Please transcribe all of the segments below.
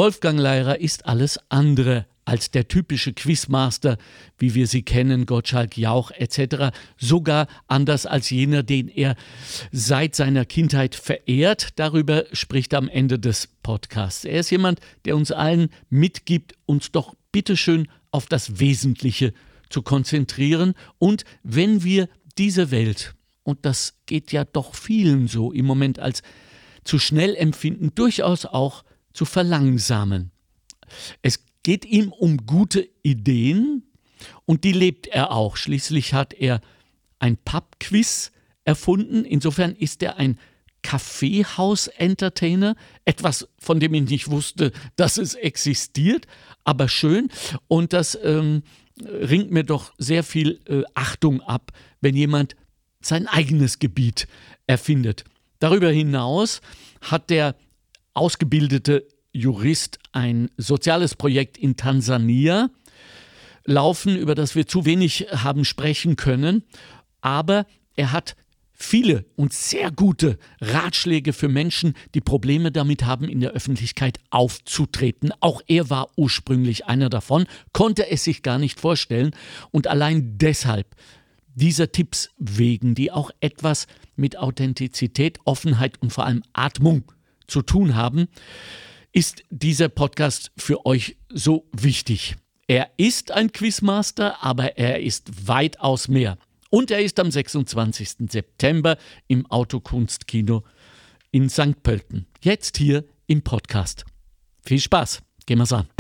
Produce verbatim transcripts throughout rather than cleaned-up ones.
Wolfgang Leirer ist alles andere als der typische Quizmaster, wie wir sie kennen, Gottschalk, Jauch et cetera. Sogar anders als jener, den er seit seiner Kindheit verehrt. Darüber spricht er am Ende des Podcasts. Er ist jemand, der uns allen mitgibt, uns doch bitteschön auf das Wesentliche zu konzentrieren. Und wenn wir diese Welt, und das geht ja doch vielen so im Moment, als zu schnell empfinden, durchaus auch zu verlangsamen. Es geht ihm um gute Ideen und die lebt er auch. Schließlich hat er ein Pub-Quiz erfunden. Insofern ist er ein Kaffeehaus-Entertainer. Etwas, von dem ich nicht wusste, dass es existiert, aber schön. Und das ähm, ringt mir doch sehr viel äh, Achtung ab, wenn jemand sein eigenes Gebiet erfindet. Darüber hinaus hat der ausgebildete Jurist ein soziales Projekt in Tansania laufen, über das wir zu wenig haben sprechen können. Aber er hat viele und sehr gute Ratschläge für Menschen, die Probleme damit haben, in der Öffentlichkeit aufzutreten. Auch er war ursprünglich einer davon, konnte es sich gar nicht vorstellen. Und allein deshalb dieser Tipps wegen, die auch etwas mit Authentizität, Offenheit und vor allem Atmung zu tun haben, ist dieser Podcast für euch so wichtig. Er ist ein Quizmaster, aber er ist weitaus mehr. Und er ist am sechsundzwanzigsten September im Autokunstkino in Sankt Pölten. Jetzt hier im Podcast. Viel Spaß. Gehen wir's an.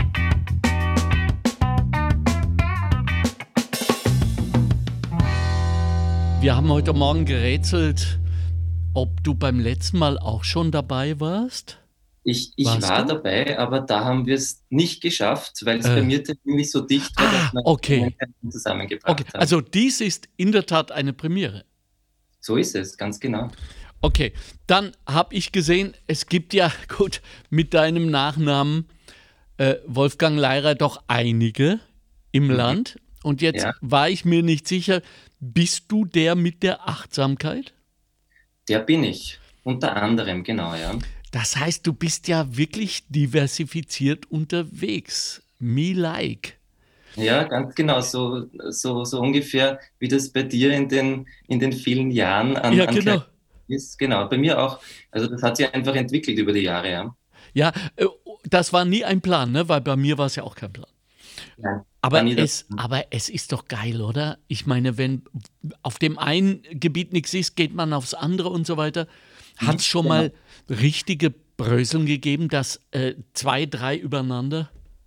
Wir haben heute Morgen gerätselt, ob du beim letzten Mal auch schon dabei warst. Ich, ich Warst war du? dabei, aber da haben wir es nicht geschafft, weil es Äh. bei mir ziemlich so dicht war, Ah, dass wir okay. keinen zusammengebracht Okay, haben. also dies ist in der Tat eine Premiere. So ist es, ganz genau. Okay, dann habe ich gesehen, es gibt ja, gut, mit deinem Nachnamen äh, Wolfgang Leirer doch einige im Mhm. Land. Und jetzt Ja. war ich mir nicht sicher, bist du der mit der Achtsamkeit? Der bin ich. Unter anderem, genau, ja. Das heißt, du bist ja wirklich diversifiziert unterwegs. Me like. Ja, ganz genau, so, so, so ungefähr wie das bei dir in den, in den vielen Jahren an, Ja, an genau. Karriere ist. Genau, bei mir auch. Also das hat sich einfach entwickelt über die Jahre, ja. Ja, äh, das war nie ein Plan, ne? Weil bei mir war es ja auch kein Plan. Nein, war Aber nie es, das. aber es ist doch geil, oder? Ich meine, wenn auf dem einen Gebiet nichts ist, geht man aufs andere und so weiter. Hat es schon Genau. mal richtige Bröseln gegeben, dass äh, zwei, drei übereinander?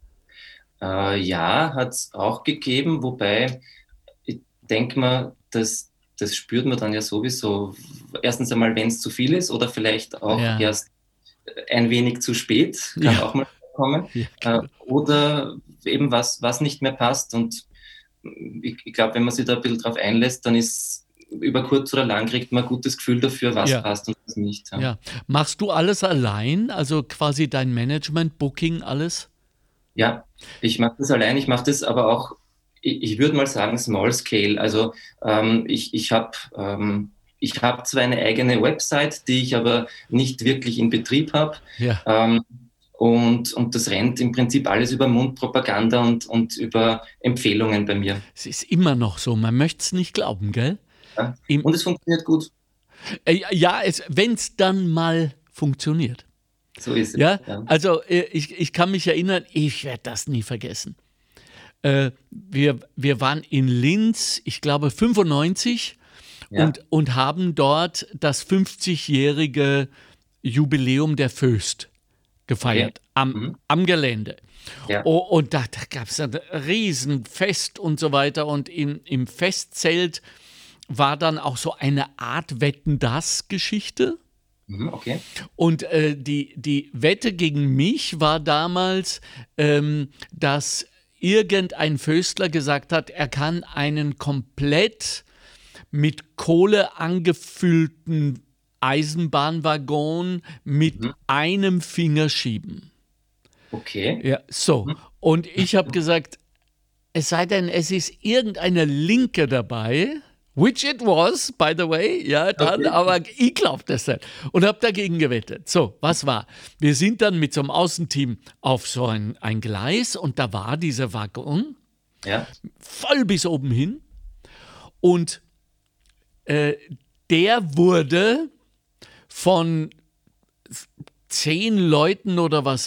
Äh, ja, hat es auch gegeben, wobei ich denke mal, dass das spürt man dann ja sowieso. Erstens einmal, wenn es zu viel ist oder vielleicht auch Ja. erst ein wenig zu spät, kann Ja. auch mal kommen. Ja, Äh, genau. oder eben was, was nicht mehr passt. Und ich, ich glaube, wenn man sich da ein bisschen drauf einlässt, dann ist über kurz oder lang kriegt man ein gutes Gefühl dafür, was Ja. passt und was nicht. Ja. Ja. Machst du alles allein? Also quasi dein Management, Booking, alles? Ja, ich mache das allein, ich mache das aber auch, ich, ich würde mal sagen, Small Scale. Also ähm, ich, ich habe ähm, ich hab zwar eine eigene Website, die ich aber nicht wirklich in Betrieb habe. Ja. Ähm, und, und das rennt im Prinzip alles über Mundpropaganda und, und über Empfehlungen bei mir. Es ist immer noch so, man möchte es nicht glauben, gell? Ja? Im, Und es funktioniert gut. äh, ja, wenn es dann mal funktioniert. So ist es. Ja, Ja. also äh, ich, ich kann mich erinnern, ich werde das nie vergessen. Äh, wir, wir waren in Linz, ich glaube fünfundneunzig, Ja. und, und haben dort das fünfzigjährige Jubiläum der Föst gefeiert, am, Mhm. am Gelände. Ja. Oh, und da, da gab es ein Riesenfest und so weiter. Und im, im Festzelt war dann auch so eine Art Wetten-das-Geschichte. Mhm, okay. Und äh, die, die Wette gegen mich war damals, ähm, dass irgendein Föstler gesagt hat, er kann einen komplett mit Kohle angefüllten Eisenbahnwaggon mit Mhm. einem Finger schieben. Okay. Ja, so. Mhm. Und ich habe gesagt, es sei denn, es ist irgendeine Linke dabei Which it was, by the way, ja, dann, okay. Aber ich glaube das nicht. Und habe dagegen gewettet. So, was war? Wir sind dann mit so einem Außenteam auf so ein, ein Gleis und da war dieser Waggon, ja, voll bis oben hin. Und äh, der wurde von zehn Leuten oder was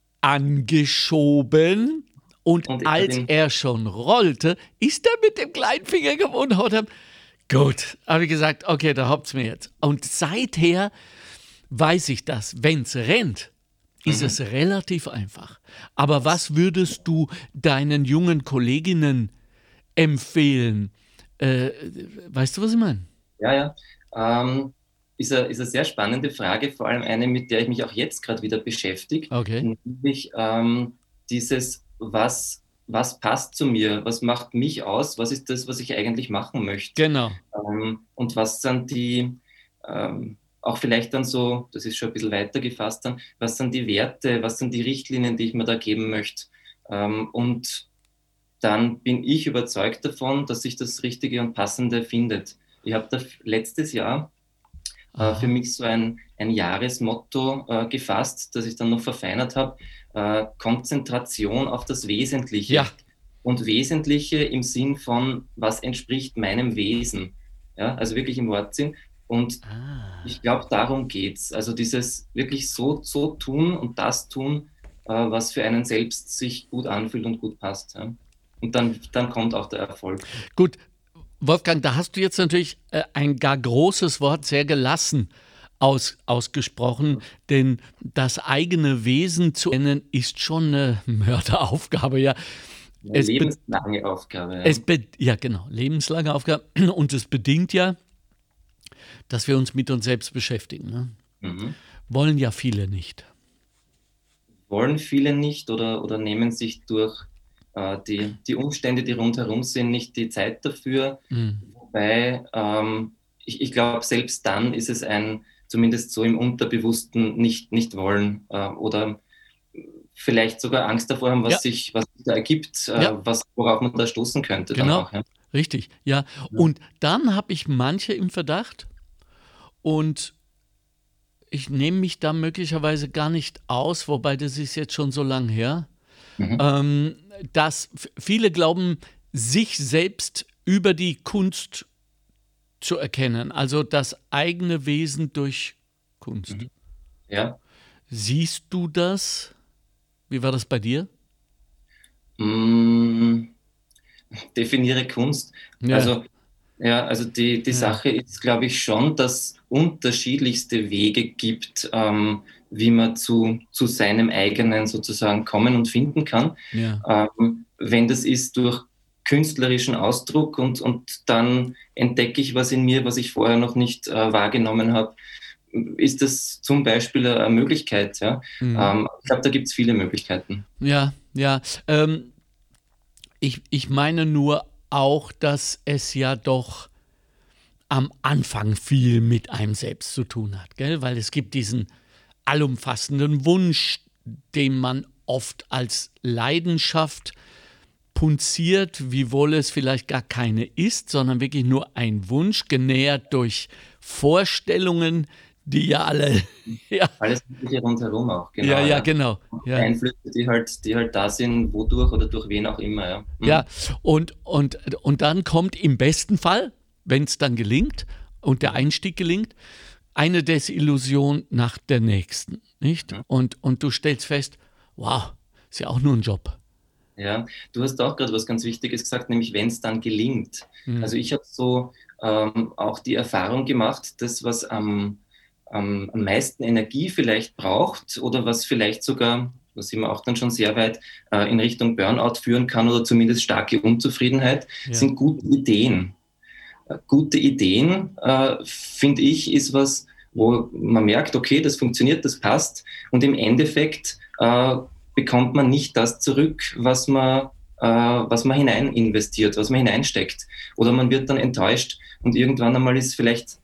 angeschoben. Und, und als er schon rollte, ist er mit dem kleinen Finger gewonnen und hat gut, habe ich gesagt, okay, da habt's mir jetzt. Und seither weiß ich das, wenn es rennt, ist mhm. es relativ einfach. Aber was würdest du deinen jungen Kolleginnen empfehlen? Äh, weißt du, was ich meine? Ja, ja. Ähm, ist, eine, ist eine sehr spannende Frage, vor allem eine, mit der ich mich auch jetzt gerade wieder beschäftige. Okay. Nämlich ähm, dieses, was was passt zu mir, was macht mich aus, was ist das, was ich eigentlich machen möchte. Genau. Ähm, und was sind die, ähm, auch vielleicht dann so, das ist schon ein bisschen weiter gefasst dann, was sind die Werte, was sind die Richtlinien, die ich mir da geben möchte. Ähm, und dann bin ich überzeugt davon, dass sich das Richtige und Passende findet. Ich habe da letztes Jahr äh, für mich so ein, ein Jahresmotto äh, gefasst, das ich dann noch verfeinert habe. Äh, Konzentration auf das Wesentliche. Ja. Und Wesentliche im Sinn von, was entspricht meinem Wesen. Ja, also wirklich im Wortsinn. Und ah. ich glaube, darum geht es. Also dieses wirklich so, so tun und das tun, äh, was für einen selbst sich gut anfühlt und gut passt. Ja. Und dann, dann kommt auch der Erfolg. Gut, Wolfgang, da hast du jetzt natürlich äh, ein gar großes Wort, sehr gelassen Aus, ausgesprochen, denn das eigene Wesen zu kennen, ist schon eine Mörderaufgabe, ja. Eine es lebenslange be- Aufgabe. Ja. Es be- ja, genau, lebenslange Aufgabe. Und es bedingt ja, dass wir uns mit uns selbst beschäftigen. Ne? Mhm. Wollen ja viele nicht. Wollen viele nicht oder, oder nehmen sich durch äh, die, die Umstände, die rundherum sind, nicht die Zeit dafür. Mhm. Wobei, ähm, ich, ich glaube, selbst dann ist es ein zumindest so im Unterbewussten nicht, nicht wollen äh, oder vielleicht sogar Angst davor haben, was, ja. sich, was sich da ergibt, äh, ja. was, worauf man da stoßen könnte. Genau, dann auch, ja. Richtig, ja. ja. Und dann habe ich manche im Verdacht und ich nehme mich da möglicherweise gar nicht aus, wobei das ist jetzt schon so lang her, mhm. ähm, dass f- viele glauben, sich selbst über die Kunst zu erkennen, also das eigene Wesen durch Kunst. Ja. Siehst du das? Wie war das bei dir? Mm, definiere Kunst. Ja. Also, ja, also die, die ja. Sache ist, glaube ich, schon, dass es unterschiedlichste Wege gibt, ähm, wie man zu, zu seinem eigenen sozusagen kommen und finden kann. Ja. Ähm, wenn das ist durch künstlerischen Ausdruck und, und dann entdecke ich was in mir, was ich vorher noch nicht äh, wahrgenommen habe, ist das zum Beispiel eine Möglichkeit. Ja? Mhm. Ähm, ich glaube, da gibt es viele Möglichkeiten. Ja, ja. Ähm, ich, ich meine nur auch, dass es ja doch am Anfang viel mit einem selbst zu tun hat, gell? Weil es gibt diesen allumfassenden Wunsch, den man oft als Leidenschaft punziert, wiewohl es vielleicht gar keine ist, sondern wirklich nur ein Wunsch, genährt durch Vorstellungen, die ja alle... ja. Alles Mögliche rundherum auch, genau. Ja, ja, ja. genau. Ja. Einflüsse, die halt, die halt da sind, wodurch oder durch wen auch immer. Ja, mhm. ja. Und, und, und dann kommt im besten Fall, wenn es dann gelingt und der Einstieg gelingt, eine Desillusion nach der nächsten, nicht? Mhm. Und, und du stellst fest, wow, ist ja auch nur ein Job. Ja, du hast auch gerade was ganz Wichtiges gesagt, nämlich wenn es dann gelingt. Mhm. Also ich habe so ähm, auch die Erfahrung gemacht, das, was am, am, am meisten Energie vielleicht braucht oder was vielleicht sogar, da sind wir auch dann schon sehr weit, äh, in Richtung Burnout führen kann oder zumindest starke Unzufriedenheit, ja. sind gute Ideen. Äh, gute Ideen, äh, finde ich, ist was, wo man merkt, okay, das funktioniert, das passt und im Endeffekt äh, bekommt man nicht das zurück, was man, äh, was man hinein investiert, was man hineinsteckt. Oder man wird dann enttäuscht und irgendwann einmal ist vielleicht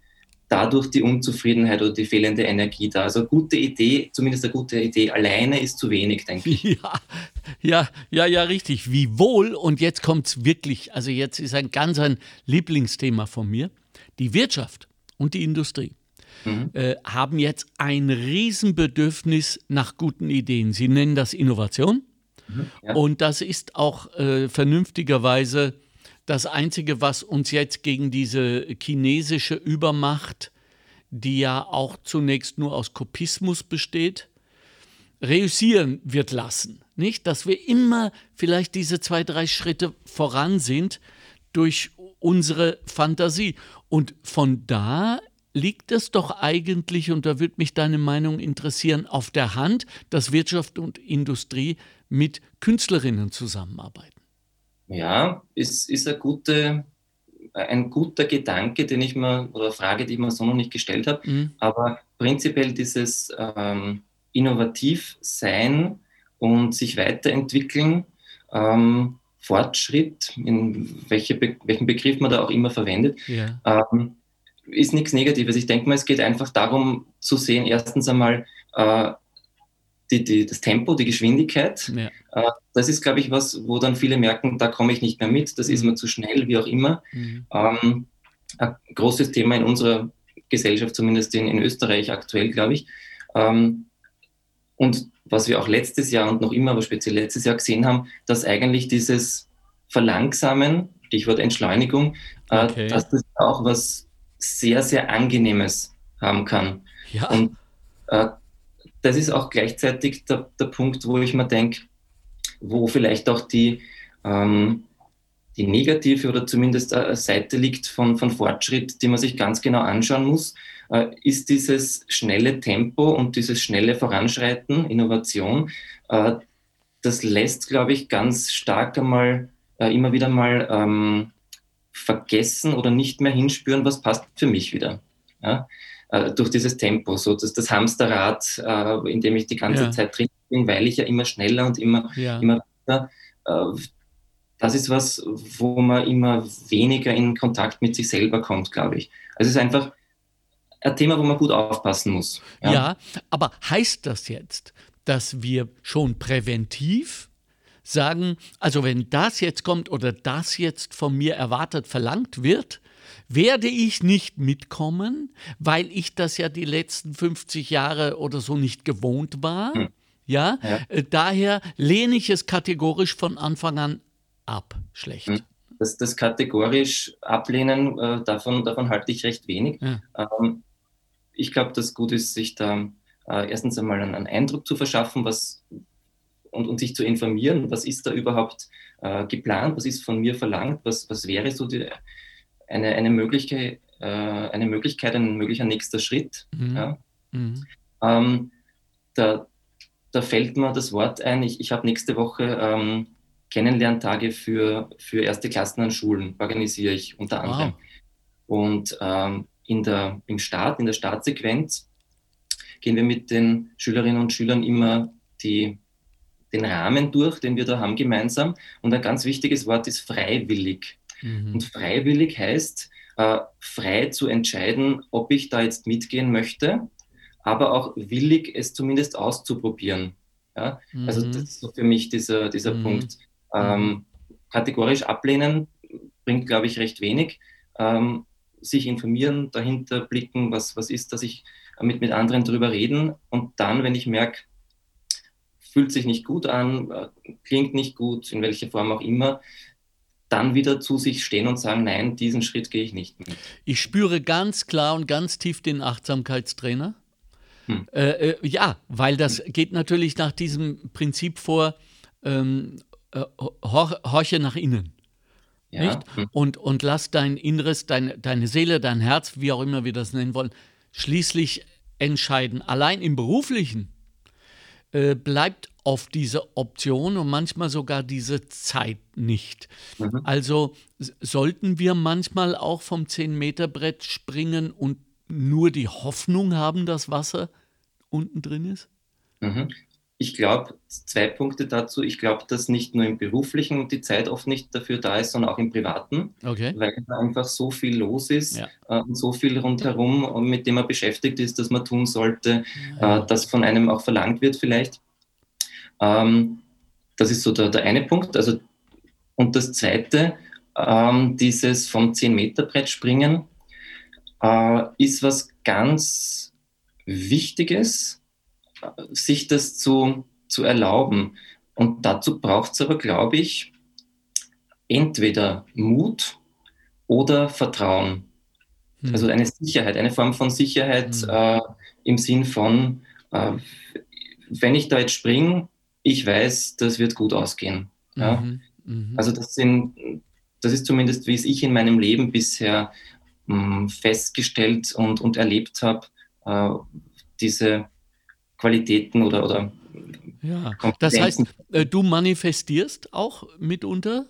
dadurch die Unzufriedenheit oder die fehlende Energie da. Also gute Idee, zumindest eine gute Idee alleine ist zu wenig, denke ich. Ja, ja, ja, ja, richtig. Wie wohl, und jetzt kommt es wirklich, also jetzt ist ein ganz ein Lieblingsthema von mir, die Wirtschaft und die Industrie. Mhm. Äh, haben jetzt ein Riesenbedürfnis nach guten Ideen. Sie nennen das Innovation. Mhm, ja. Und das ist auch äh, vernünftigerweise das Einzige, was uns jetzt gegen diese chinesische Übermacht, die ja auch zunächst nur aus Kopismus besteht, reüssieren wird lassen. Nicht? Dass wir immer vielleicht diese zwei, drei Schritte voran sind durch unsere Fantasie. Und von da liegt es doch eigentlich, und da würde mich deine Meinung interessieren, auf der Hand, dass Wirtschaft und Industrie mit Künstlerinnen zusammenarbeiten. Ja, ist, ist eine gute, ein guter Gedanke, den ich mir, oder Frage, die ich mir so noch nicht gestellt habe. Mhm. Aber prinzipiell dieses ähm, innovativ sein und sich weiterentwickeln, ähm, Fortschritt, in welche Be- welchen Begriff man da auch immer verwendet, ja. ähm, ist nichts Negatives. Ich denke mal, es geht einfach darum zu sehen, erstens einmal äh, die, die, das Tempo, die Geschwindigkeit. Ja. Äh, das ist, glaube ich, was, wo dann viele merken, da komme ich nicht mehr mit, das mhm. ist mir zu schnell, wie auch immer. Mhm. Ähm, ein großes Thema in unserer Gesellschaft, zumindest in, in Österreich aktuell, glaube ich. Ähm, und was wir auch letztes Jahr und noch immer, aber speziell letztes Jahr gesehen haben, dass eigentlich dieses Verlangsamen, Stichwort Entschleunigung, okay. äh, dass das auch was sehr, sehr Angenehmes haben kann. Ja. Und äh, das ist auch gleichzeitig der, der Punkt, wo ich mir denke, wo vielleicht auch die, ähm, die negative oder zumindest eine Seite liegt von, von Fortschritt, die man sich ganz genau anschauen muss, äh, ist dieses schnelle Tempo und dieses schnelle Voranschreiten, Innovation. Äh, das lässt, glaube ich, ganz stark einmal, äh, immer wieder mal ähm, vergessen oder nicht mehr hinspüren, was passt für mich wieder. Ja? Äh, durch dieses Tempo, so das, das Hamsterrad, äh, in dem ich die ganze ja. Zeit drin bin, weil ich ja immer schneller und immer, ja. immer weiter. Äh, das ist was, wo man immer weniger in Kontakt mit sich selber kommt, glaube ich. Also es ist einfach ein Thema, wo man gut aufpassen muss. Ja, ja, aber heißt das jetzt, dass wir schon präventiv sagen, also wenn das jetzt kommt oder das jetzt von mir erwartet verlangt wird, werde ich nicht mitkommen, weil ich das ja die letzten fünfzig Jahre oder so nicht gewohnt war. Hm. Ja, ja. Äh, daher lehne ich es kategorisch von Anfang an ab. Schlecht. Hm. Das, das kategorisch ablehnen, äh, davon, davon halte ich recht wenig. Ja. Ähm, ich glaube, dass gut ist, sich da äh, erstens einmal einen, einen Eindruck zu verschaffen, was Und, und sich zu informieren, was ist da überhaupt äh, geplant, was ist von mir verlangt, was, was wäre so die, eine, eine, Möglichkeit, äh, eine Möglichkeit, ein möglicher nächster Schritt. Mhm. Ja? Mhm. Ähm, da, da fällt mir das Wort ein, ich, ich habe nächste Woche ähm, Kennenlerntage für, für erste Klassen an Schulen, organisiere ich unter anderem. Wow. Und ähm, in der, im Start, in der Startsequenz gehen wir mit den Schülerinnen und Schülern immer die den Rahmen durch, den wir da haben gemeinsam. Und ein ganz wichtiges Wort ist freiwillig. Mhm. Und freiwillig heißt, äh, frei zu entscheiden, ob ich da jetzt mitgehen möchte, aber auch willig, es zumindest auszuprobieren. Ja? Mhm. Also das ist so für mich dieser, dieser mhm. Punkt. Ähm, kategorisch ablehnen bringt, glaube ich, recht wenig. Ähm, sich informieren, dahinter blicken, was, was ist, dass ich mit, mit anderen drüber reden. Und dann, wenn ich merke, fühlt sich nicht gut an, klingt nicht gut, in welcher Form auch immer, dann wieder zu sich stehen und sagen, nein, diesen Schritt gehe ich nicht mit. Ich spüre ganz klar und ganz tief den Achtsamkeitstrainer. Hm. Äh, äh, ja, weil das geht natürlich nach diesem Prinzip vor, ähm, äh, hor- horche nach innen. Ja. Nicht? Hm. Und, und lass dein Inneres, dein, deine Seele, dein Herz, wie auch immer wir das nennen wollen, schließlich entscheiden. Allein im Beruflichen bleibt oft diese Option und manchmal sogar diese Zeit nicht. Mhm. Also sollten wir manchmal auch vom zehn-Meter-Brett springen und nur die Hoffnung haben, dass Wasser unten drin ist? Mhm. ich glaube, zwei Punkte dazu. Ich glaube, dass nicht nur im Beruflichen die Zeit oft nicht dafür da ist, sondern auch im Privaten, Okay. weil da einfach so viel los ist Ja. äh, und so viel rundherum, mit dem man beschäftigt ist, dass man tun sollte, Ja. äh, das von einem auch verlangt wird vielleicht. Ähm, das ist so der, der eine Punkt. Also, und das zweite, ähm, dieses vom zehn-Meter-Brett springen, äh, ist was ganz Wichtiges, sich das zu, zu erlauben. Und dazu braucht es aber, glaube ich, entweder Mut oder Vertrauen. Hm. Also eine Sicherheit, eine Form von Sicherheit Hm. äh, im Sinn von, äh, wenn ich da jetzt springe, ich weiß, das wird gut ausgehen. Ja? Mhm. Mhm. Also das sind, das ist zumindest, wie es ich in meinem Leben bisher mh, festgestellt und, und erlebt habe, äh, diese Qualitäten oder, oder Ja, das heißt, Kompetenzen. äh, du manifestierst auch mitunter?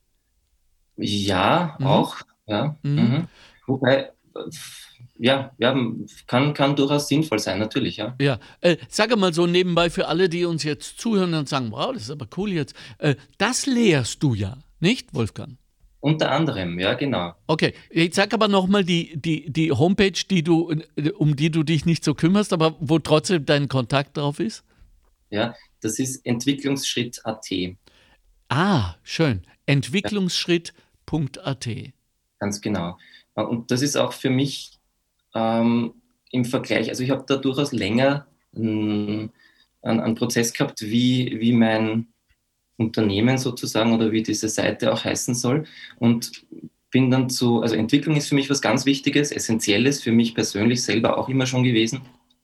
Ja, Mhm. auch. Ja. Mhm. Mhm. Wobei, äh, ja, ja, kann, kann durchaus sinnvoll sein, natürlich, ja. Ja, äh, sage mal so nebenbei für alle, die uns jetzt zuhören und sagen, wow, das ist aber cool jetzt. Äh, das lehrst du ja, nicht, Wolfgang? Unter anderem, ja, genau. Okay, jetzt sag aber nochmal die, die, die Homepage, die du, äh, um die du dich nicht so kümmerst, aber wo trotzdem dein Kontakt drauf ist. Ja, das ist Entwicklungsschritt Punkt a t. Ah, schön. Ja, Entwicklungsschritt Punkt a t. ganz genau. Äh, Und das ist auch für mich ähm, im Vergleich, also ich habe da durchaus länger mh, einen, einen Prozess gehabt, wie, wie mein Unternehmen sozusagen oder wie diese Seite auch heißen soll. Und bin dann zu, also Entwicklung ist für mich was ganz Wichtiges, Essentielles, für mich persönlich selber auch immer schon gewesen.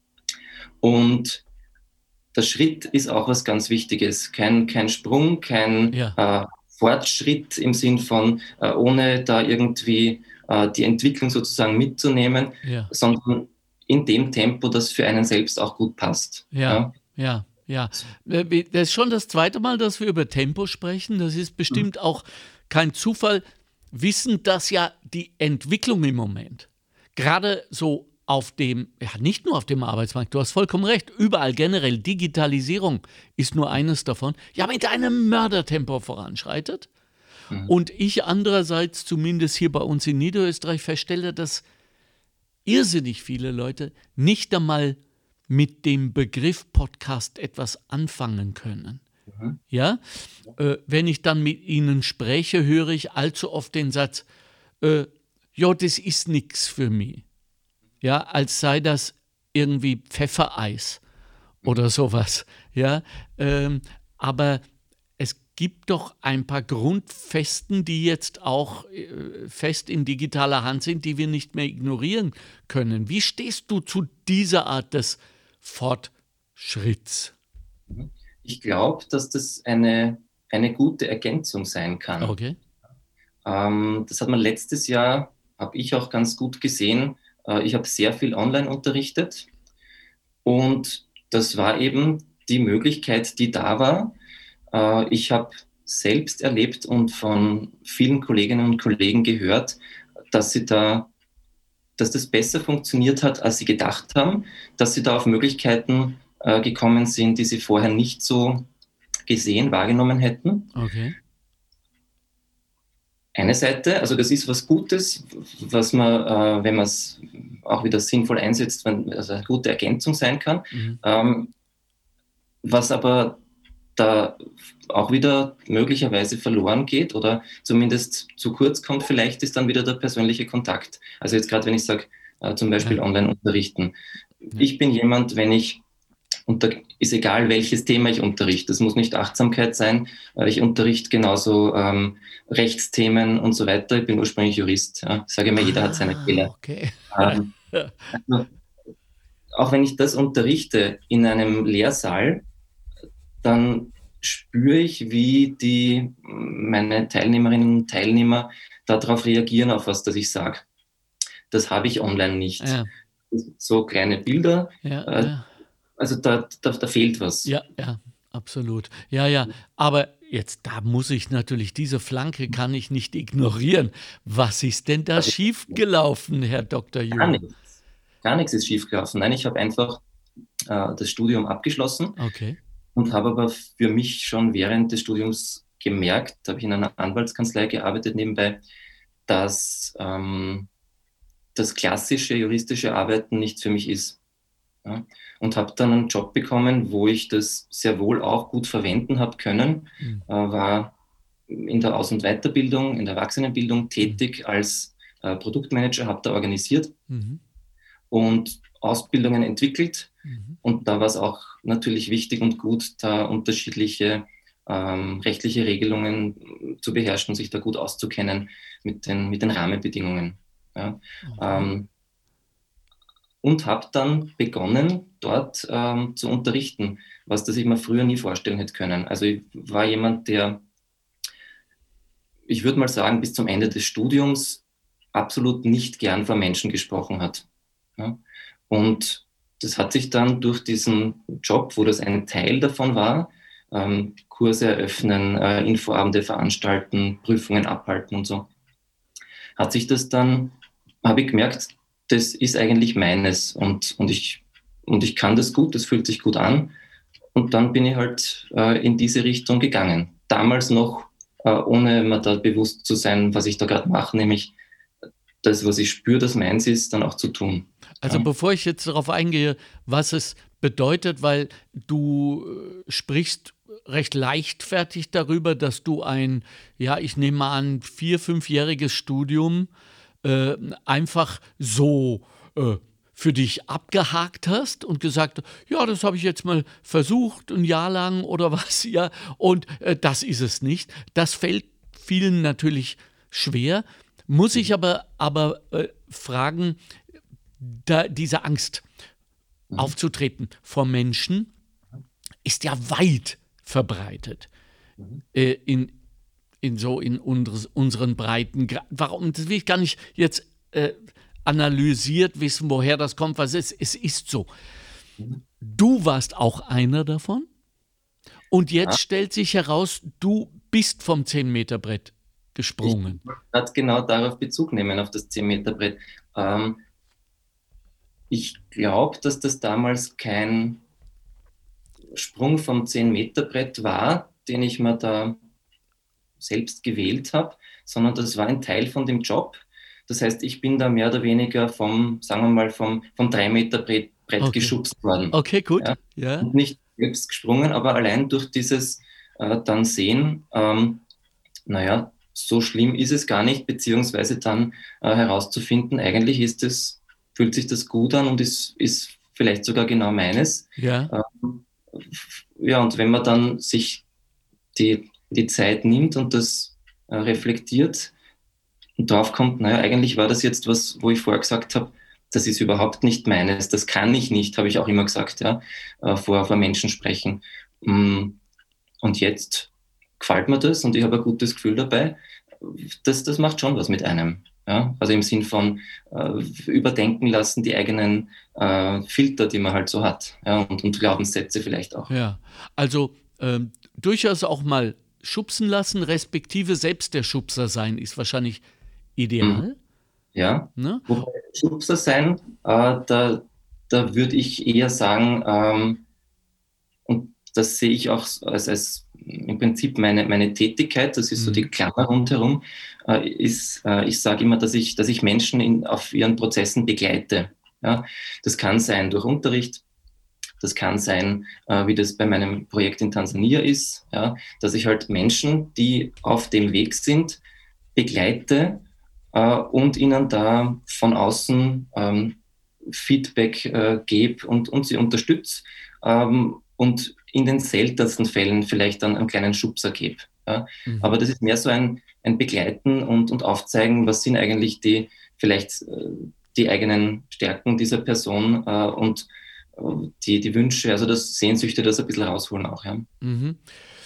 Und der Schritt ist auch was ganz Wichtiges. Kein, kein Sprung, kein Ja, äh, Fortschritt im Sinn von, äh, ohne da irgendwie äh, die Entwicklung sozusagen mitzunehmen, ja, sondern in dem Tempo, das für einen selbst auch gut passt. ja, Ja? ja, ja. Äh, wie- Das ist schon das zweite Mal, dass wir über Tempo sprechen. Das ist Mhm. bestimmt auch kein Zufall, wissen, dass ja die Entwicklung im Moment, gerade so auf dem, ja, nicht nur auf dem Arbeitsmarkt, du hast vollkommen recht, überall generell, Digitalisierung ist nur eines davon, ja, mit einem Mördertempo voranschreitet. Mhm. Und ich andererseits, zumindest hier bei uns in Niederösterreich, feststelle, dass irrsinnig viele Leute nicht einmal mit dem Begriff Podcast etwas anfangen können. Mhm. Ja, äh, wenn ich dann mit ihnen spreche, höre ich allzu oft den Satz, äh, ja, das ist nichts für mich. Ja, als sei das irgendwie Pfeffereis oder sowas. Ja, ähm, aber es gibt doch ein paar Grundfesten, die jetzt auch äh, fest in digitaler Hand sind, die wir nicht mehr ignorieren können. Wie stehst du zu dieser Art des Fortschritts? Mhm. Ich glaube, dass das eine, eine gute Ergänzung sein kann. Okay. Ähm, das hat man letztes Jahr, habe ich auch ganz gut gesehen. Äh, ich habe sehr viel online unterrichtet und das war eben die Möglichkeit, die da war. Äh, ich habe selbst erlebt und von vielen Kolleginnen und Kollegen gehört, dass sie da, dass das besser funktioniert hat, als sie gedacht haben, dass sie da auf Möglichkeiten äh, gekommen sind, die sie vorher nicht so gesehen, wahrgenommen hätten. Okay. Eine Seite, also das ist was Gutes, was man, äh, wenn man es auch wieder sinnvoll einsetzt, wenn, also eine gute Ergänzung sein kann. Mhm. Ähm, was aber da auch wieder möglicherweise verloren geht oder zumindest zu kurz kommt, vielleicht ist dann wieder der persönliche Kontakt. Also jetzt gerade, wenn ich sage, äh, zum Beispiel Ja. online unterrichten. Ja. Ich bin jemand, wenn ich, und da ist egal, welches Thema ich unterrichte, das muss nicht Achtsamkeit sein, äh, ich unterrichte genauso ähm, Rechtsthemen und so weiter. Ich bin ursprünglich Jurist. Ja. Ich sage immer, jeder hat seine Ah, Fehler. okay. Ähm, also, auch wenn ich das unterrichte in einem Lehrsaal, dann spüre ich, wie die, meine Teilnehmerinnen und Teilnehmer darauf reagieren, auf was, das ich sage. Das habe ich online nicht. Ja, So kleine Bilder, ja, äh, ja. also da, da, da fehlt was. Ja, ja, absolut. Ja, ja. Aber jetzt, da muss ich natürlich, diese Flanke kann ich nicht ignorieren. Was ist denn da Also, schiefgelaufen, Herr Doktor gar Jung? nichts. Gar nichts ist schiefgelaufen. Nein, ich habe einfach äh, das Studium abgeschlossen Okay. und habe aber für mich schon während des Studiums gemerkt, da habe ich in einer Anwaltskanzlei gearbeitet nebenbei, dass ähm, das klassische juristische Arbeiten nichts für mich ist. Ja? Und habe dann einen Job bekommen, wo ich das sehr wohl auch gut verwenden habe können, Mhm. äh, war in der Aus- und Weiterbildung, in der Erwachsenenbildung Mhm. tätig als äh, Produktmanager, habe da organisiert Mhm. und Ausbildungen entwickelt. Mhm. Und da war es auch natürlich wichtig und gut, da unterschiedliche ähm, rechtliche Regelungen zu beherrschen, sich da gut auszukennen mit den, mit den Rahmenbedingungen. Ja. Okay. Ähm, und habe dann begonnen, dort ähm, zu unterrichten, was das ich mir früher nie vorstellen hätte können. Also ich war jemand, der, ich würde mal sagen, bis zum Ende des Studiums absolut nicht gern vor Menschen gesprochen hat. Ja. Und das hat sich dann durch diesen Job, wo das ein Teil davon war, ähm, Kurse eröffnen, äh, Infoabende veranstalten, Prüfungen abhalten und so, hat sich das dann, habe ich gemerkt, das ist eigentlich meines und, und, ich, und ich kann das gut, das fühlt sich gut an. Und dann bin ich halt äh, in diese Richtung gegangen. Damals noch, äh, ohne mir da bewusst zu sein, was ich da gerade mache, nämlich das, was ich spüre, dass meins ist, dann auch zu tun. Also Ja. bevor ich jetzt darauf eingehe, was es bedeutet, weil du äh, sprichst recht leichtfertig darüber, dass du ein, ja, ich nehme mal an, vier-, fünfjähriges Studium äh, einfach so äh, für dich abgehakt hast und gesagt, ja, das habe ich jetzt mal versucht, ein Jahr lang oder was, ja, und äh, das ist es nicht. Das fällt vielen natürlich schwer. Muss ich aber, aber äh, fragen, da, diese Angst Mhm. aufzutreten vor Menschen ist ja weit verbreitet Mhm. äh, in, in so in unseres, unseren Breiten. Warum, das will ich gar nicht jetzt äh, analysiert wissen, woher das kommt, was es ist. Es ist so. Mhm. Du warst auch einer davon und Ja, jetzt stellt sich heraus, du bist vom zehn-Meter-Brett ich gesprungen. wollte genau darauf Bezug nehmen, auf das zehn-Meter-Brett. Ähm, ich glaube, dass das damals kein Sprung vom zehn-Meter-Brett war, den ich mir da selbst gewählt habe, sondern das war ein Teil von dem Job. Das heißt, ich bin da mehr oder weniger vom, sagen wir mal, vom, vom drei-Meter-Brett Brett Okay. geschubst worden. Okay, gut. Ja? Ja. Und nicht selbst gesprungen, aber allein durch dieses äh, dann Sehen, ähm, naja, so schlimm ist es gar nicht, beziehungsweise dann äh, herauszufinden, eigentlich ist es, fühlt sich das gut an und ist, ist vielleicht sogar genau meines. Ja. Ähm, ja, und wenn man dann sich die, die Zeit nimmt und das äh, reflektiert und drauf kommt, naja, eigentlich war das jetzt was, wo ich vorher gesagt habe, das ist überhaupt nicht meines, das kann ich nicht, habe ich auch immer gesagt, ja, äh, vor, vor Menschen sprechen. Mm, und jetzt gefällt mir das und ich habe ein gutes Gefühl dabei. Das, das macht schon was mit einem. Ja? Also im Sinn von äh, überdenken lassen, die eigenen äh, Filter, die man halt so hat. Ja? Und, und Glaubenssätze vielleicht auch. Ja, also ähm, durchaus auch mal schubsen lassen, respektive selbst der Schubser sein, ist wahrscheinlich Mhm. ideal. Ja. Ne? Wobei Schubser sein, äh, da, da würde ich eher sagen, ähm, und das sehe ich auch als, als im Prinzip meine, meine Tätigkeit, das ist so die Mhm. Klammer rundherum, äh, ist, äh, ich sage immer, dass ich, dass ich Menschen in, auf ihren Prozessen begleite. Ja? Das kann sein durch Unterricht, das kann sein, äh, wie das bei meinem Projekt in Tansania ist, ja? Dass ich halt Menschen, die auf dem Weg sind, begleite äh, und ihnen da von außen ähm, Feedback äh, gebe und, und sie unterstütze ähm, und in den seltensten Fällen vielleicht dann einen kleinen Schubser gebe. Ja. Mhm. Aber das ist mehr so ein, ein Begleiten und, und Aufzeigen, was sind eigentlich die vielleicht äh, die eigenen Stärken dieser Person äh, und äh, die, die Wünsche, also das Sehnsüchte, das ein bisschen rausholen auch. Ja. Mhm.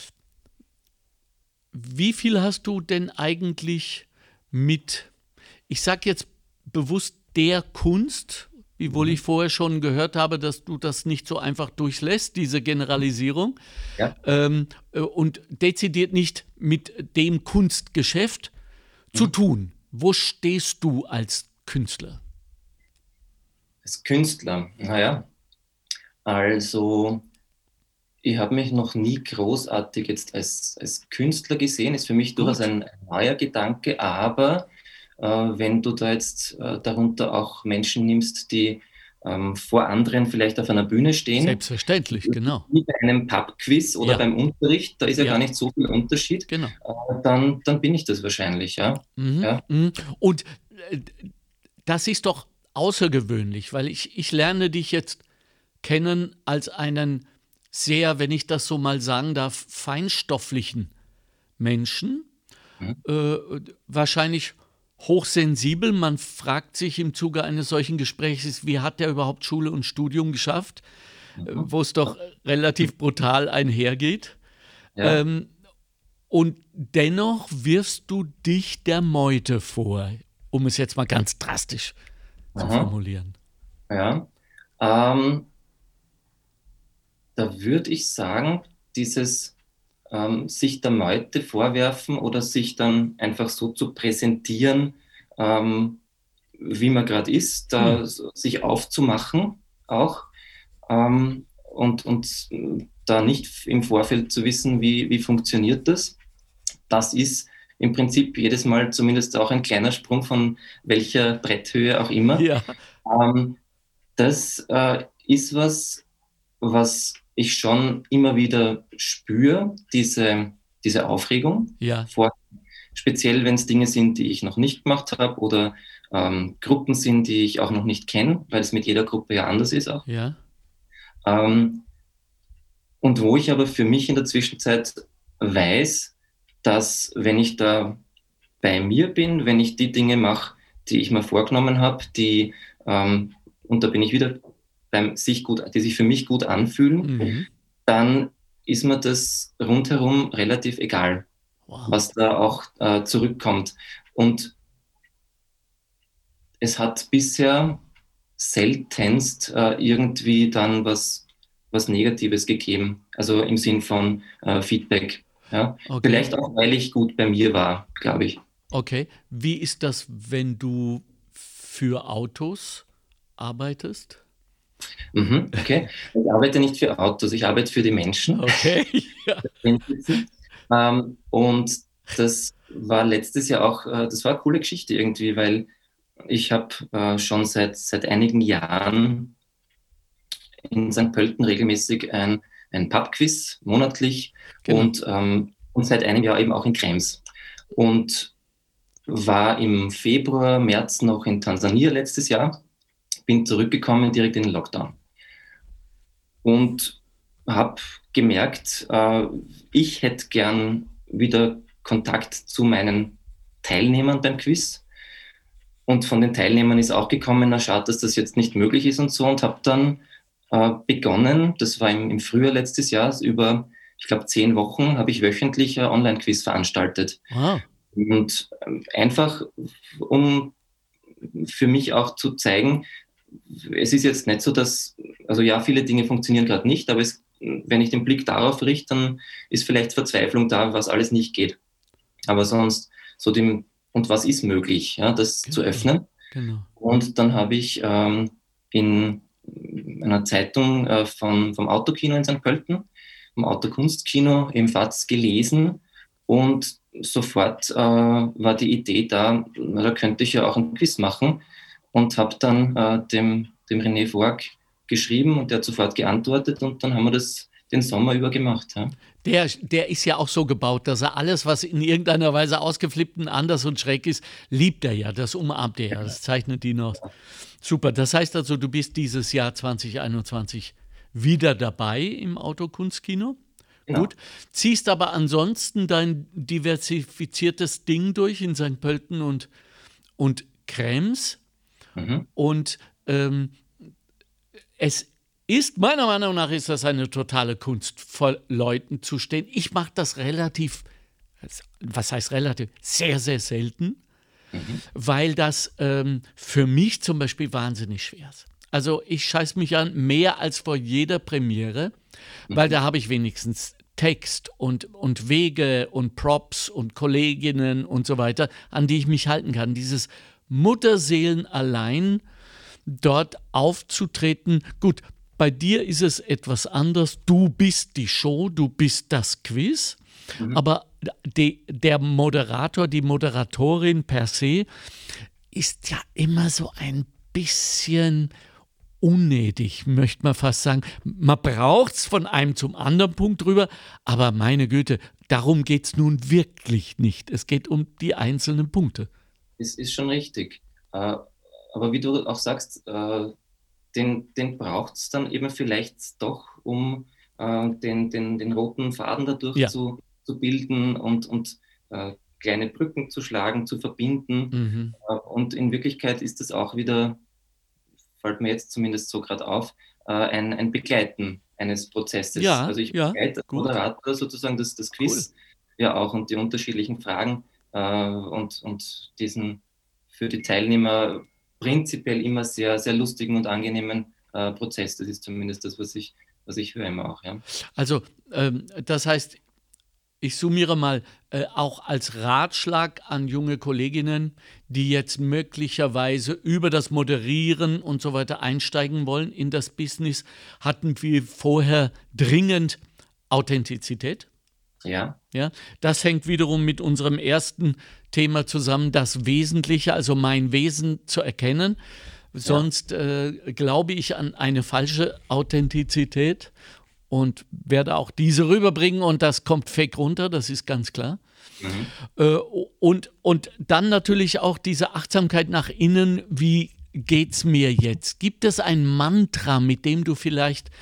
Wie viel hast du denn eigentlich mit, ich sage jetzt bewusst der Kunst, wiewohl Mhm. ich vorher schon gehört habe, dass du das nicht so einfach durchlässt, diese Generalisierung, Ja. ähm, äh, und dezidiert nicht mit dem Kunstgeschäft zu Mhm. tun. Wo stehst du als Künstler? Als Künstler, naja, also ich habe mich noch nie großartig jetzt als, als Künstler gesehen, ist für mich durchaus Gut, ein neuer Gedanke, aber äh, wenn du da jetzt äh, darunter auch Menschen nimmst, die ähm, vor anderen vielleicht auf einer Bühne stehen, selbstverständlich, genau. wie bei einem Pub-Quiz oder Ja, beim Unterricht, da ist ja gar ja, nicht so viel Unterschied, genau. äh, dann, dann bin ich das wahrscheinlich, ja. Mhm, Ja. mhm. Und äh, das ist doch außergewöhnlich, weil ich, ich lerne dich jetzt kennen als einen sehr, wenn ich das so mal sagen darf, feinstofflichen Menschen, Mhm. äh, wahrscheinlich hochsensibel. Man fragt sich im Zuge eines solchen Gesprächs, wie hat der überhaupt Schule und Studium geschafft, äh, Mhm. wo es doch relativ brutal einhergeht. Ja. Ähm, und dennoch wirfst du dich der Meute vor, um es jetzt mal ganz drastisch zu Aha. formulieren. Ja. Ähm, Da würde ich sagen, dieses ähm, sich der Meute vorwerfen oder sich dann einfach so zu präsentieren, ähm, wie man gerade ist, Hm. da so sich aufzumachen auch ähm, und, und da nicht im Vorfeld zu wissen, wie, wie funktioniert das. Das ist im Prinzip jedes Mal zumindest auch ein kleiner Sprung von welcher Bretthöhe auch immer. Ja, Ähm, Das äh, ist was, was ich schon immer wieder spüre, diese, diese Aufregung, ja, vor, speziell wenn es Dinge sind, die ich noch nicht gemacht habe oder ähm, Gruppen sind, die ich auch noch nicht kenne, weil es mit jeder Gruppe ja anders ist auch. ja. Ähm, und wo ich aber für mich in der Zwischenzeit weiß, dass wenn ich da bei mir bin, wenn ich die Dinge mache, die ich mir vorgenommen habe, die, ähm, und da bin ich wieder beim sich gut, die sich für mich gut anfühlen, Mhm. dann ist mir das rundherum relativ egal, Wow. was da auch äh, zurückkommt. Und es hat bisher seltenst äh, irgendwie dann was, was Negatives gegeben, also im Sinn von äh, Feedback. Ja? Okay, Vielleicht auch, weil ich gut bei mir war, glaube ich. okay. Wie ist das, wenn du für Autos arbeitest? Mhm, okay. Ich arbeite nicht für Autos, ich arbeite für die Menschen. Okay, ja. drin sitzen. Ähm, und das war letztes Jahr auch, äh, das war eine coole Geschichte irgendwie, weil ich habe äh, schon seit, seit einigen Jahren in Sankt Pölten regelmäßig ein, ein Pub-Quiz monatlich Genau. und, ähm, und seit einem Jahr eben auch in Krems. Und war im Februar, März noch in Tansania letztes Jahr, bin zurückgekommen direkt in den Lockdown und habe gemerkt, äh, ich hätte gern wieder Kontakt zu meinen Teilnehmern beim Quiz. Und von den Teilnehmern ist auch gekommen, na schaut, dass das jetzt nicht möglich ist und so. Und habe dann äh, begonnen, das war im, im Frühjahr letztes Jahres, über, ich glaube, zehn Wochen habe ich wöchentlich ein Online-Quiz veranstaltet. Wow. Und ähm, einfach, um für mich auch zu zeigen, es ist jetzt nicht so, dass, also ja, viele Dinge funktionieren gerade nicht, aber es, wenn ich den Blick darauf richte, dann ist vielleicht Verzweiflung da, was alles nicht geht. Aber sonst so dem, und was ist möglich, ja, das zu Genau. öffnen. Genau. Und dann habe ich ähm, in einer Zeitung äh, von, vom Autokino in Sankt Pölten, vom Autokunstkino im F A Z gelesen und sofort äh, war die Idee da, na, da könnte ich ja auch ein Quiz machen und habe dann äh, dem, dem René Forg geschrieben und der hat sofort geantwortet und dann haben wir das den Sommer über gemacht. Ja. Der, der ist ja auch so gebaut, dass er alles, was in irgendeiner Weise ausgeflippt und anders und schräg ist, liebt er ja. Das umarmt er ja. Das zeichnet ihn aus. Super. Das heißt also, du bist dieses Jahr zwanzig einundzwanzig wieder dabei im Autokunstkino. Genau. Gut. Ziehst aber ansonsten dein diversifiziertes Ding durch in Sankt Pölten und, und Krems. Mhm. Und ähm, es ist, meiner Meinung nach, ist das eine totale Kunst, vor Leuten zu stehen. Ich mache das relativ, was heißt relativ, sehr, sehr selten, Mhm. weil das ähm, für mich zum Beispiel wahnsinnig schwer ist. Also ich scheiß mich an, mehr als vor jeder Premiere, weil Mhm. da habe ich wenigstens Text und, und Wege und Props und Kolleginnen und so weiter, an die ich mich halten kann. Dieses Mutterseelen allein dort aufzutreten. Gut, Bei dir ist es etwas anders. Du bist die Show, du bist das Quiz, Mhm. aber de, der Moderator, die Moderatorin per se ist ja immer so ein bisschen unnötig, möchte man fast sagen. Man braucht es von einem zum anderen Punkt rüber, aber meine Güte, darum geht es nun wirklich nicht. Es geht um die einzelnen Punkte. Es ist schon richtig. Äh, aber wie du auch sagst, äh, den, den braucht es dann eben vielleicht doch, um äh, den, den, den roten Faden dadurch Ja. zu, zu bilden und, und äh, kleine Brücken zu schlagen, zu verbinden. Mhm. Äh, und in Wirklichkeit ist das auch wieder, fällt mir jetzt zumindest so gerade auf, äh, ein, ein Begleiten eines Prozesses. Ja, Also ich ja, begleite als gut, Moderator sozusagen das, das cool. Quiz ja auch und die unterschiedlichen Fragen äh, und, und diesen für die Teilnehmer prinzipiell immer sehr, sehr lustigen und angenehmen äh, Prozess. Das ist zumindest das, was ich, was ich höre immer auch. Ja. Also, ähm, das heißt, ich summiere mal, äh, auch als Ratschlag an junge Kolleginnen, die jetzt möglicherweise über das Moderieren und so weiter einsteigen wollen in das Business, hatten wir vorher dringend Authentizität. Ja, Ja, das hängt wiederum mit unserem ersten Thema zusammen, das Wesentliche, also mein Wesen zu erkennen. Sonst äh, glaube ich an eine falsche Authentizität und werde auch diese rüberbringen und das kommt fake runter, das ist ganz klar. mhm. Äh, und, und dann natürlich auch diese Achtsamkeit nach innen, wie geht's mir jetzt? Gibt es ein Mantra, mit dem du vielleicht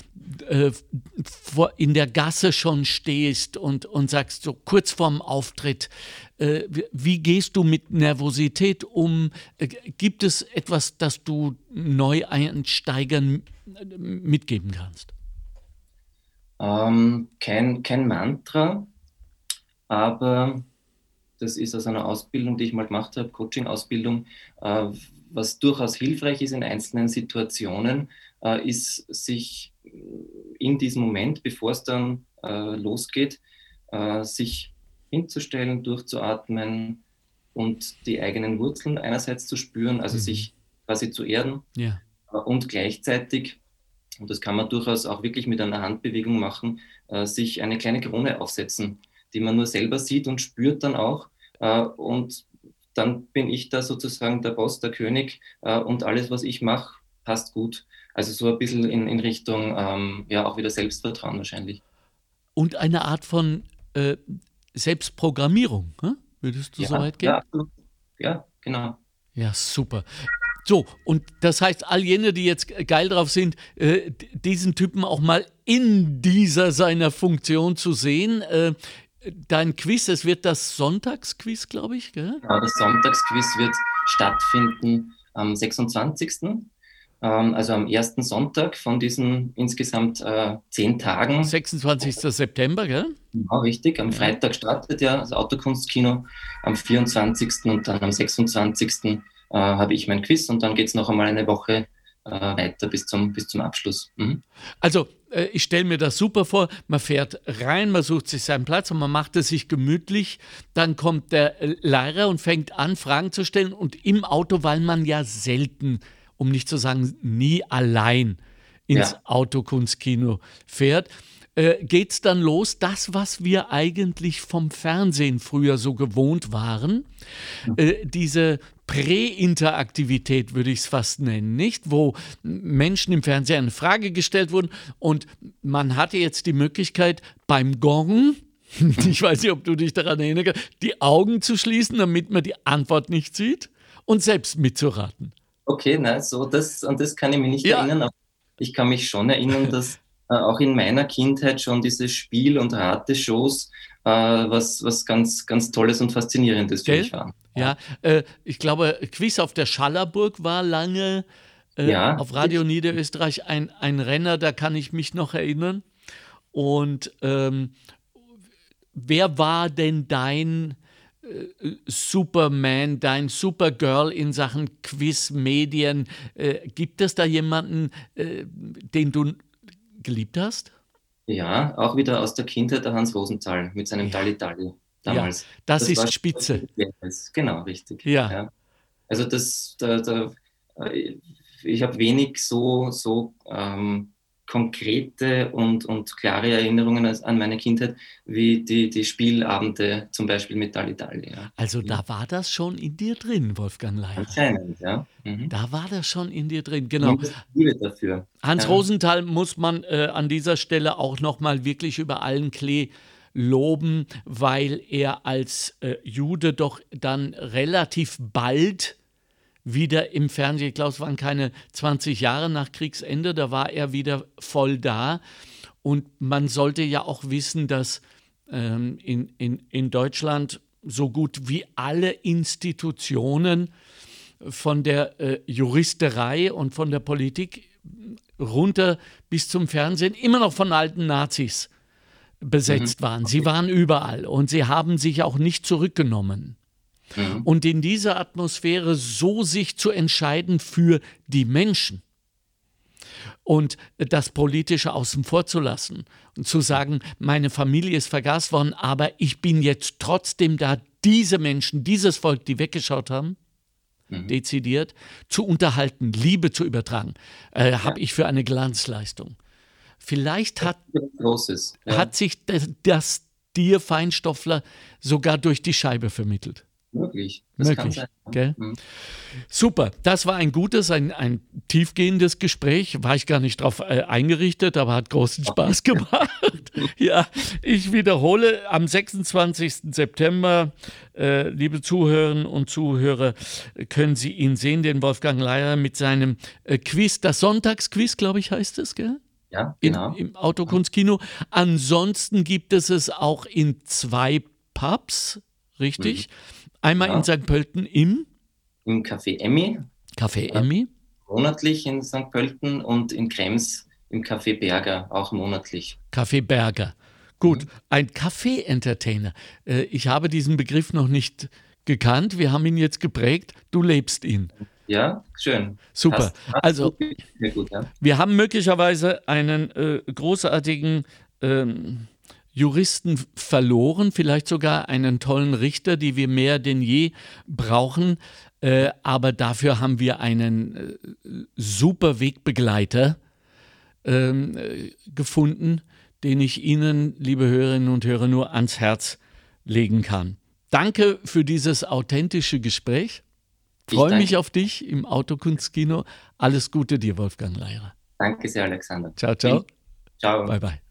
äh, vor, in der Gasse schon stehst und, und sagst, so kurz vorm Auftritt, äh, wie, wie gehst du mit Nervosität um? Äh, gibt es etwas, das du Neueinsteigern mitgeben kannst? Ähm, kein, kein Mantra, aber das ist aus einer Ausbildung, die ich mal gemacht habe, Coaching-Ausbildung, äh, was durchaus hilfreich ist in einzelnen Situationen, äh, ist sich in diesem Moment, bevor es dann äh, losgeht, äh, sich hinzustellen, durchzuatmen und die eigenen Wurzeln einerseits zu spüren, also Mhm. sich quasi zu erden Ja. äh, und gleichzeitig, und das kann man durchaus auch wirklich mit einer Handbewegung machen, äh, sich eine kleine Krone aufsetzen, die man nur selber sieht und spürt dann auch. Äh, und dann bin ich da sozusagen der Boss, der König äh, und alles, was ich mache, passt gut. Also so ein bisschen in, in Richtung, ähm, ja, auch wieder Selbstvertrauen wahrscheinlich. Und eine Art von äh, Selbstprogrammierung, hm? Würdest du so Ja, weit ja, gehen? absolut. Ja, genau. Ja, super. So, und das heißt, all jene, die jetzt geil drauf sind, äh, diesen Typen auch mal in dieser seiner Funktion zu sehen. Äh, dein Quiz, es wird das Sonntagsquiz, glaube ich, gell? Genau, das Sonntagsquiz wird stattfinden am sechsundzwanzigsten Ähm, also am ersten Sonntag von diesen insgesamt äh, zehn Tagen. sechsundzwanzigsten September, gell? Genau, richtig. Am Ja. Freitag startet ja das Autokunstkino, am vierundzwanzigsten und dann am sechsundzwanzigsten Äh, habe ich mein Quiz und dann geht es noch einmal eine Woche äh, weiter bis zum, bis zum Abschluss. Mhm. Also, äh, ich stelle mir das super vor. Man fährt rein, man sucht sich seinen Platz und man macht es sich gemütlich. Dann kommt der äh, Lehrer und fängt an, Fragen zu stellen. Und im Auto, weil man ja selten, um nicht zu sagen nie allein ins Ja. Autokunstkino fährt, äh, geht es dann los. Das, was wir eigentlich vom Fernsehen früher so gewohnt waren, äh, diese Präinteraktivität würde ich es fast nennen, nicht? Wo Menschen im Fernsehen eine Frage gestellt wurden und man hatte jetzt die Möglichkeit beim Gong, ich weiß nicht, ob du dich daran erinnerst, die Augen zu schließen, damit man die Antwort nicht sieht und selbst mitzuraten. Okay, na, so das, an das kann ich mich nicht Ja. erinnern, aber ich kann mich schon erinnern, dass äh, auch in meiner Kindheit schon diese Spiel- und Rateshows äh, was, was ganz, ganz Tolles und Faszinierendes für Gell? mich waren. Ja, äh, ich glaube, Quiz auf der Schallerburg war lange äh, Ja, auf Radio Niederösterreich ein, ein Renner, da kann ich mich noch erinnern. Und ähm, wer war denn dein äh, Superman, dein Supergirl in Sachen Quiz-Medien? Äh, gibt es da jemanden, äh, den du geliebt hast? ja, auch wieder aus der Kindheit der Hans Rosenthal mit seinem Ja. Dalli Dalli Ja, damals. das war ist spitze. Genau, richtig. Ja. Ja. Also das, da, da, äh, ich habe wenig so, so ähm, konkrete und, und klare Erinnerungen an meine Kindheit, wie die, die Spielabende zum Beispiel mit Dalli Dalli. Ja. Also da war das schon in dir drin, Wolfgang Leier. Anscheinend, ja. Mhm. Da war das schon in dir drin, genau. Liebe dafür. Hans ja. Rosenthal muss man äh, an dieser Stelle auch nochmal wirklich über allen Klee loben, weil er als äh, Jude doch dann relativ bald wieder im Fernsehen, ich glaube, es waren keine zwanzig Jahre nach Kriegsende, da war er wieder voll da. Und man sollte ja auch wissen, dass ähm, in, in, in Deutschland so gut wie alle Institutionen von der äh, Juristerei und von der Politik runter bis zum Fernsehen immer noch von alten Nazis besetzt mhm. waren. Sie waren überall und sie haben sich auch nicht zurückgenommen. Mhm. Und in dieser Atmosphäre so sich zu entscheiden für die Menschen und das Politische außen vor zu lassen und zu sagen, meine Familie ist vergast worden, aber ich bin jetzt trotzdem da, diese Menschen, dieses Volk, die weggeschaut haben, mhm. dezidiert, zu unterhalten, Liebe zu übertragen, äh, ja. habe ich für eine Glanzleistung. Vielleicht hat, Großes, ja. hat sich das, das dir, Feinstoffler, sogar durch die Scheibe vermittelt. Möglich. Das Möglich, kann sein. Gell? Mhm. Super, das war ein gutes, ein, ein tiefgehendes Gespräch. War ich gar nicht drauf äh, eingerichtet, aber hat großen Spaß gemacht. Ja, ich wiederhole, am sechsundzwanzigsten September, äh, liebe Zuhörerinnen und Zuhörer, können Sie ihn sehen, den Wolfgang Leier mit seinem äh, Quiz, das Sonntagsquiz, glaube ich, heißt es, gell? Ja, genau. In, Im Autokunstkino. Ansonsten gibt es es auch in zwei Pubs, richtig? Mhm. Einmal ja. in Sankt Pölten im? Im Café Emmy. Café Emmy. Monatlich in Sankt Pölten und in Krems im Café Berger, auch monatlich. Café Berger. Gut, mhm. ein Café-Entertainer. Ich habe diesen Begriff noch nicht gekannt. Wir haben ihn jetzt geprägt. Du lebst ihn. Ja, schön. Super. Passt. Also, gut, ja. wir haben möglicherweise einen äh, großartigen ähm, Juristen verloren, vielleicht sogar einen tollen Richter, die wir mehr denn je brauchen. Äh, aber dafür haben wir einen äh, super Wegbegleiter ähm, äh, gefunden, den ich Ihnen, liebe Hörerinnen und Hörer, nur ans Herz legen kann. Danke für dieses authentische Gespräch. Freue mich auf dich im Autokunstkino. Alles Gute dir, Wolfgang Leier. Danke sehr, Alexander. Ciao, ciao. Ciao. Bye, bye.